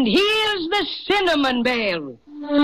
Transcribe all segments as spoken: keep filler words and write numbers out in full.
And here's the Cinnamon Bear.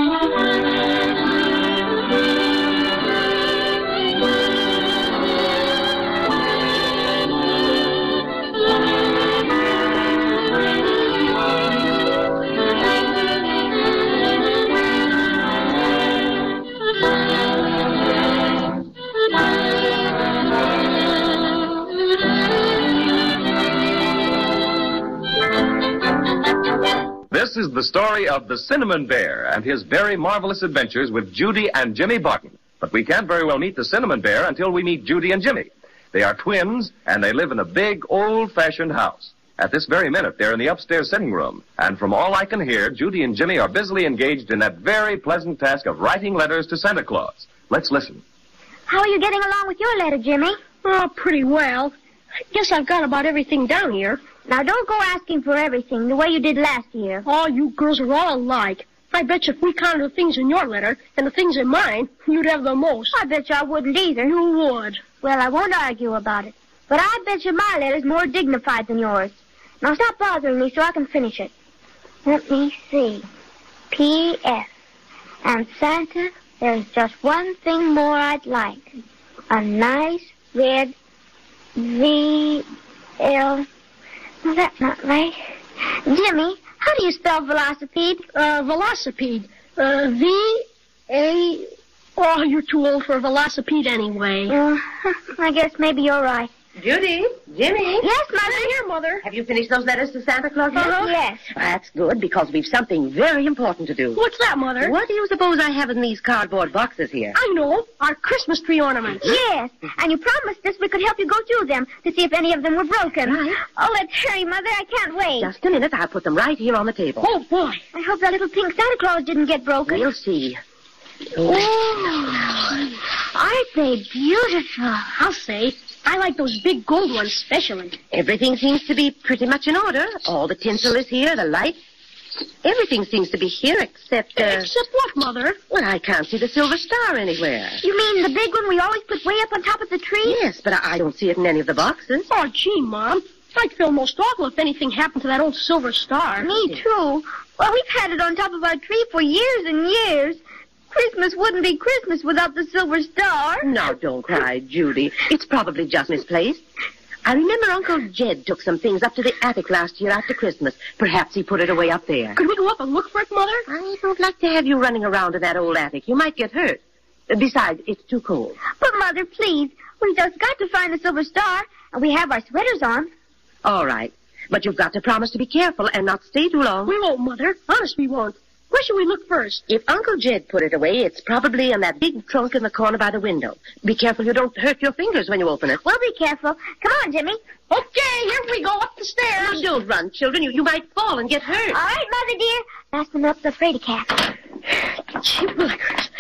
This is the story of the Cinnamon Bear and his very marvelous adventures with Judy and Jimmy Barton. But we can't very well meet the Cinnamon Bear until we meet Judy and Jimmy. They are twins, and they live in a big, old-fashioned house. At this very minute, they're in the upstairs sitting room. And from all I can hear, Judy and Jimmy are busily engaged in that very pleasant task of writing letters to Santa Claus. Let's listen. How are you getting along with your letter, Jimmy? Oh, pretty well. I guess I've got about everything down here. Now, don't go asking for everything the way you did last year. Oh, you girls are all alike. I bet you if we counted the things in your letter and the things in mine, you'd have the most. I bet you I wouldn't either. You would. Well, I won't argue about it. But I bet you my letter's more dignified than yours. Now, stop bothering me so I can finish it. Let me see. P S And Santa, there's just one thing more I'd like. A nice red V L... No, that's not right. Jimmy, how do you spell velocipede? Uh, velocipede. Uh, V A... Oh, you're too old for a velocipede anyway. Uh, I guess maybe you're right. Judy? Jimmy? Yes, Mother. I'm here, Mother. Have you finished those letters to Santa Claus yet? Uh-huh. Yes. That's good, because we've something very important to do. What's that, Mother? What do you suppose I have in these cardboard boxes here? I know. Our Christmas tree ornaments. Yes, and you promised us we could help you go through them to see if any of them were broken. Right. Oh, let's hurry, Mother. I can't wait. Just a minute. I'll put them right here on the table. Oh, boy. I hope that little pink Santa Claus didn't get broken. We'll see. Oh, aren't they beautiful? I'll say. I like those big gold ones especially. Everything seems to be pretty much in order. All the tinsel is here, the lights. Everything seems to be here except... Uh... Except what, Mother? Well, I can't see the silver star anywhere. You mean the big one we always put way up on top of the tree? Yes, but I, I don't see it in any of the boxes. Oh, gee, Mom. I'd feel most awful if anything happened to that old silver star. Me, too. Well, we've had it on top of our tree for years and years. Christmas wouldn't be Christmas without the silver star. Now, don't cry, Judy. It's probably just misplaced. I remember Uncle Jed took some things up to the attic last year after Christmas. Perhaps he put it away up there. Could we go up and look for it, Mother? I don't like to have you running around in that old attic. You might get hurt. Besides, it's too cold. But, Mother, please, we just got to find the silver star, and we have our sweaters on. All right. But you've got to promise to be careful and not stay too long. We won't, Mother. Honest, we won't. Where should we look first? If Uncle Jed put it away, it's probably in that big trunk in the corner by the window. Be careful you don't hurt your fingers when you open it. We'll be careful. Come on, Jimmy. Okay, here we go up the stairs. Now, don't run, children. You, you might fall and get hurt. All right, Mother dear. That's them up the fraidy cat. Gee willikers.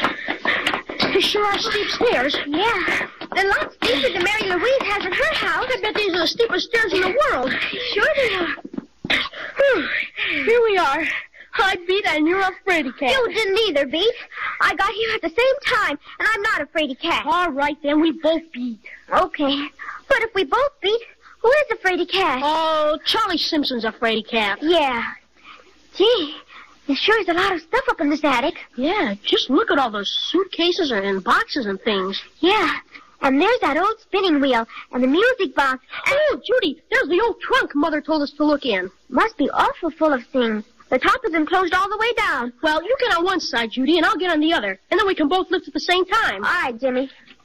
They sure are steep stairs. Yeah. They're lots steeper than Mary Louise has at her house. I bet these are the steepest stairs in the world. Sure they are. Whew. Here we are. I beat and you're a fraidy cat. You didn't either, Beat. I got here at the same time, and I'm not a fraidy cat. All right, then. We both beat. Okay. But if we both beat, who is a fraidy cat? Oh, Charlie Simpson's a fraidy cat. Yeah. Gee, there sure is a lot of stuff up in this attic. Yeah, just look at all those suitcases and boxes and things. Yeah. And there's that old spinning wheel and the music box. And oh, Judy, there's the old trunk Mother told us to look in. Must be awful full of things. The top is enclosed all the way down. Well, you get on one side, Judy, and I'll get on the other. And then we can both lift at the same time. All right, Jimmy.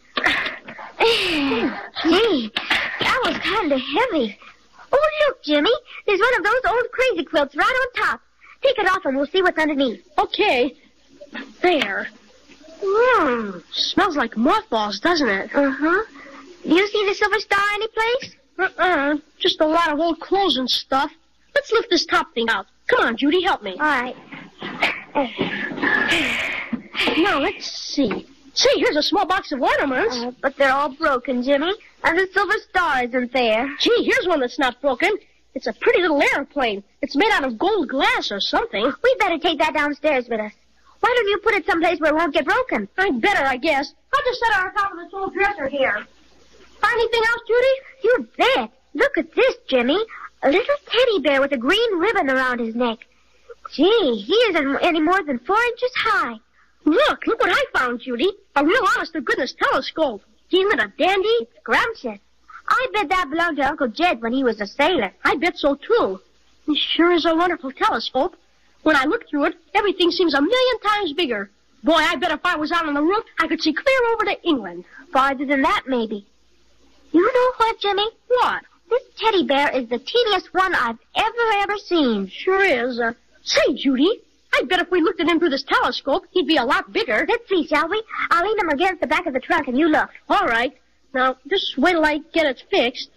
Gee, that was kind of heavy. Oh, look, Jimmy. There's one of those old crazy quilts right on top. Take it off and we'll see what's underneath. Okay. There. Mmm. Smells like mothballs, doesn't it? Uh-huh. Do you see the silver star anyplace? Uh-uh. Just a lot of old clothes and stuff. Let's lift this top thing out. Come on, Judy, help me. All right. Now, let's see. See, here's a small box of ornaments. Uh, but they're all broken, Jimmy. And the silver star isn't there. Gee, here's one that's not broken. It's a pretty little airplane. It's made out of gold glass or something. We'd better take that downstairs with us. Why don't you put it someplace where it won't get broken? I'd better, I guess. I'll just set it on top of this old dresser here. Find anything else, Judy? You bet. Look at this, Jimmy. A little teddy bear with a green ribbon around his neck. Gee, he isn't any more than four inches high. Look, look what I found, Judy. A real honest-to-goodness telescope. Isn't it a dandy? Scrumptious. I bet that belonged to Uncle Jed when he was a sailor. I bet so, too. It sure is a wonderful telescope. When I look through it, everything seems a million times bigger. Boy, I bet if I was out on the roof, I could see clear over to England. Farther than that, maybe. You know what, Jimmy? What? This teddy bear is the teeniest one I've ever, ever seen. Sure is. Uh, say, Judy, I bet if we looked at him through this telescope, he'd be a lot bigger. Let's see, shall we? I'll lean him against the back of the trunk and you look. All right. Now, just wait till I get it fixed.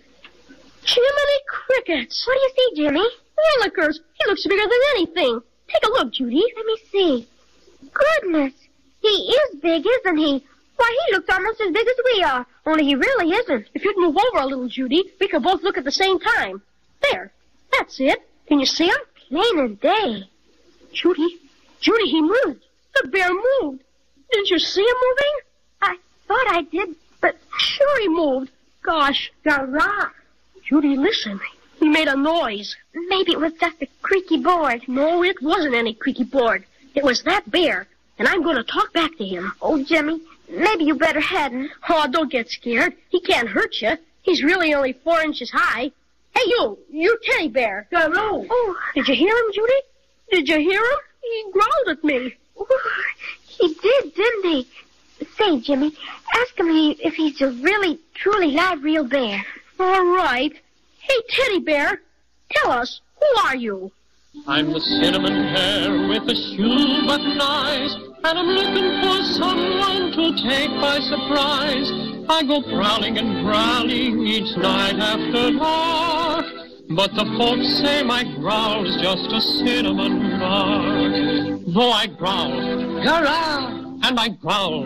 Jiminy crickets. What do you see, Jimmy? Willikers, he looks bigger than anything. Take a look, Judy. Let me see. Goodness, he is big, isn't he? Why, he looks almost as big as we are, only he really isn't. If you'd move over a little, Judy, we could both look at the same time. There. That's it. Can you see him? Plain as day. Judy, Judy, he moved. The bear moved. Didn't you see him moving? I thought I did, but... Sure he moved. Gosh. Garage. Judy, listen. He made a noise. Maybe it was just a creaky board. No, it wasn't any creaky board. It was that bear, and I'm going to talk back to him. Oh, Jimmy, maybe you better hadn't. Oh, don't get scared. He can't hurt you. He's really only four inches high. Hey, you, you teddy bear. Hello. Oh, did you hear him, Judy? Did you hear him? He growled at me. Oh, he did, didn't he? Say, Jimmy, ask him if he's a really, truly live, real bear. All right. Hey, teddy bear, tell us, who are you? I'm the cinnamon bear with a shoe button eyes, and I'm looking for someone to take by surprise. I go prowling and prowling each night after dark, but the folks say my growl's just a cinnamon bark. Though I growl, growl, and I growl,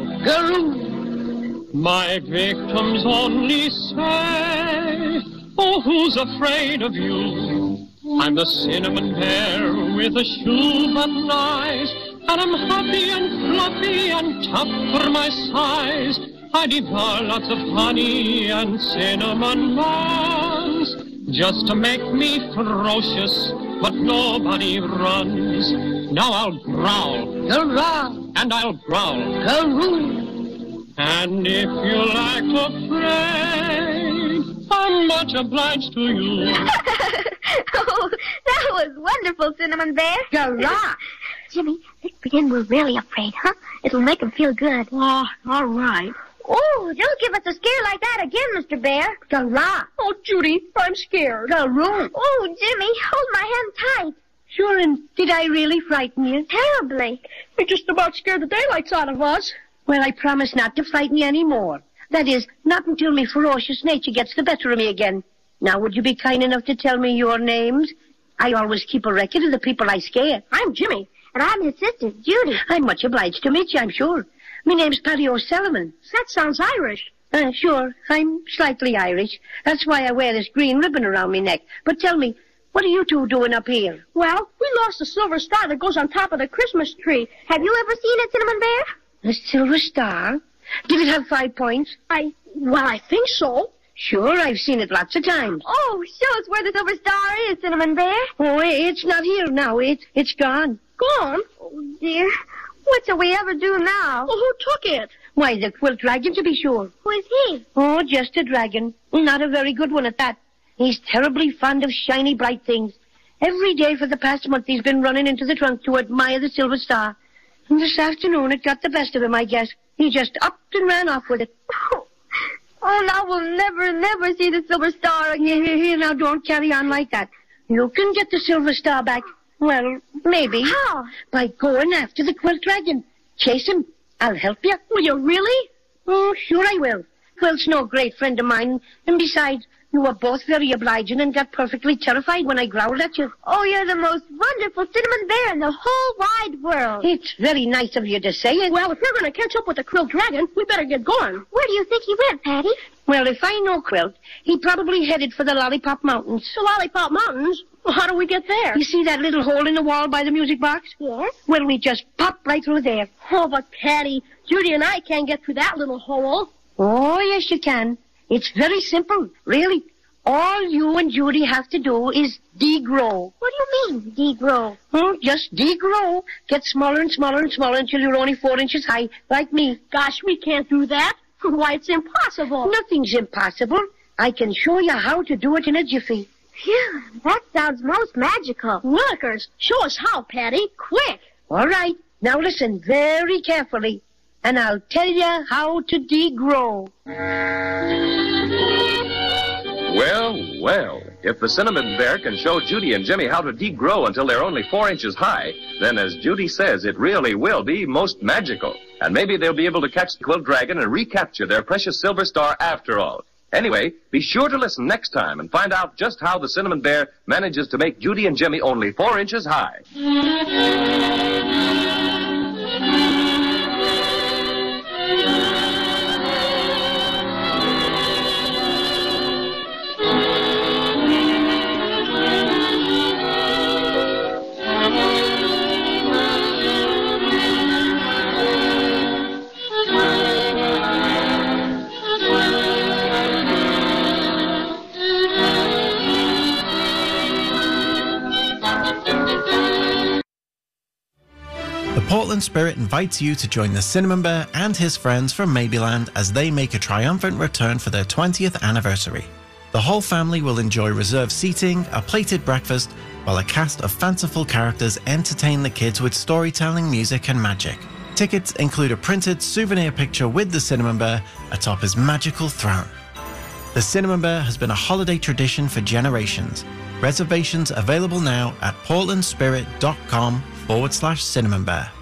garoo, my victims only say, oh, who's afraid of you? I'm the cinnamon bear with a shoe button eyes, and I'm happy and fluffy and tough for my size. I devour lots of honey and cinnamon buns, just to make me ferocious, but nobody runs. Now I'll growl, growl, and I'll growl, garoo. And if you like to play, I'm much obliged to you. Oh, that was wonderful, Cinnamon Bear. Garah! Jimmy, let's pretend we're really afraid, huh? It'll make him feel good. Oh, all right. Oh, don't give us a scare like that again, Mister Bear. Garah! Oh, Judy, I'm scared. Garoo! Oh, Jimmy, hold my hand tight. Sure, and did I really frighten you? Terribly. You just about scared the daylights out of us. Well, I promise not to frighten you any more. That is, not until my ferocious nature gets the better of me again. Now, would you be kind enough to tell me your names? I always keep a record of the people I scare. I'm Jimmy, and I'm his sister, Judy. I'm much obliged to meet you, I'm sure. My name's Paddy O'Sullivan. That sounds Irish. Uh, sure, I'm slightly Irish. That's why I wear this green ribbon around my neck. But tell me, what are you two doing up here? Well, we lost the silver star that goes on top of the Christmas tree. Have you ever seen it, Cinnamon Bear? The silver star? Did it have five points? I, well, I think so. Sure, I've seen it lots of times. Oh, show us where the silver star is, Cinnamon Bear. Oh, it's not here now. It, it's gone. Gone? Oh, dear. What shall we ever do now? Well, who took it? Why, the quilt dragon, to be sure. Who is he? Oh, just a dragon. Not a very good one at that. He's terribly fond of shiny, bright things. Every day for the past month he's been running into the trunk to admire the silver star. And this afternoon it got the best of him, I guess. He just upped and ran off with it. Oh, oh now we'll never, never see the silver star again. Here, here, now don't carry on like that. You can get the silver star back. Well, maybe. How? By going after the quilt dragon. Chase him. I'll help you. Will you really? Oh, sure I will. Quilt's no great friend of mine. And besides, you were both very obliging and got perfectly terrified when I growled at you. Oh, you're the most wonderful cinnamon bear in the whole wide world. It's very nice of you to say it. Well, if we're going to catch up with the quilt dragon, we better get going. Where do you think he went, Patty? Well, if I know Quilt, he probably headed for the Lollipop Mountains. The Lollipop Mountains? Well, how do we get there? You see that little hole in the wall by the music box? Yes. Well, we just pop right through there. Oh, but Patty, Judy and I can't get through that little hole. Oh, yes, you can. It's very simple, really. All you and Judy have to do is degrow. What do you mean, degrow? Hmm, just degrow. Get smaller and smaller and smaller until you're only four inches high, like me. Gosh, we can't do that. Why, it's impossible. Nothing's impossible. I can show you how to do it in a jiffy. Phew, that sounds most magical. Willikers, show us how, Patty. Quick. All right. Now listen very carefully, and I'll tell you how to degrow. Well, well, if the Cinnamon Bear can show Judy and Jimmy how to degrow until they're only four inches high, then as Judy says, it really will be most magical. And maybe they'll be able to catch the Quilt Dragon and recapture their precious silver star after all. Anyway, be sure to listen next time and find out just how the Cinnamon Bear manages to make Judy and Jimmy only four inches high. The Portland Spirit invites you to join the Cinnamon Bear and his friends from Maybeland as they make a triumphant return for their twentieth anniversary. The whole family will enjoy reserved seating, a plated breakfast, while a cast of fanciful characters entertain the kids with storytelling, music, and magic. Tickets include a printed souvenir picture with the Cinnamon Bear atop his magical throne. The Cinnamon Bear has been a holiday tradition for generations. Reservations available now at portlandspirit.com forward slash Cinnamon Bear.